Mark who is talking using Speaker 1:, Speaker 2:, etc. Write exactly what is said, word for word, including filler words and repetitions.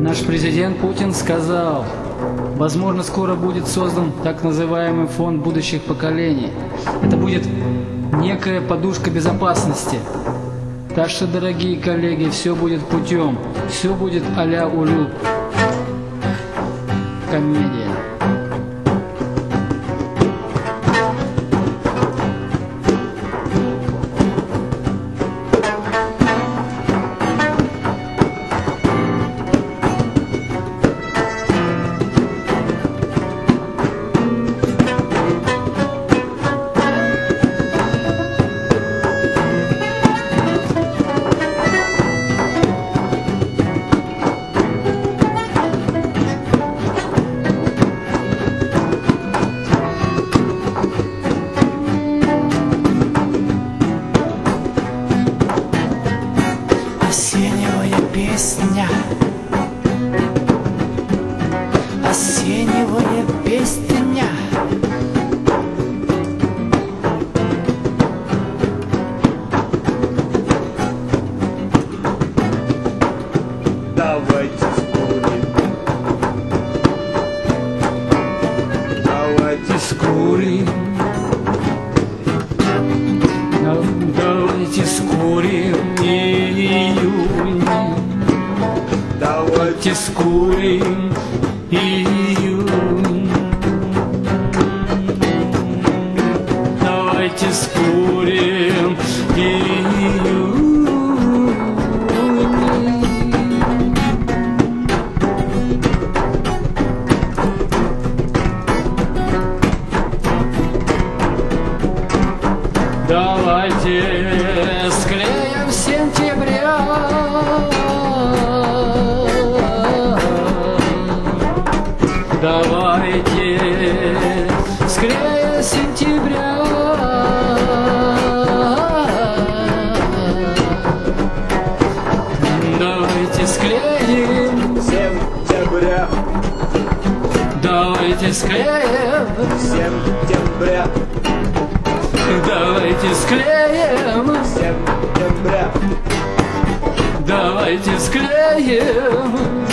Speaker 1: Наш президент Путин сказал, возможно, скоро будет создан так называемый фонд будущих поколений. Это будет некая подушка безопасности. Так что, дорогие коллеги, все будет путем, все будет а-ля улю. Комедия.
Speaker 2: Осеневая песня, осеневая песня.
Speaker 3: Давайте скурим, давайте скурим,
Speaker 1: Давайте скурим июнь,
Speaker 3: давайте
Speaker 1: давайте скурим июнь, давайте скурим июнь. Давайте склеим сентября, давайте склеим сентября, давайте склеим,
Speaker 3: сентября,
Speaker 1: давайте склеим,
Speaker 3: сентября,
Speaker 1: давайте склеим,
Speaker 3: сентября,
Speaker 1: давайте склеим.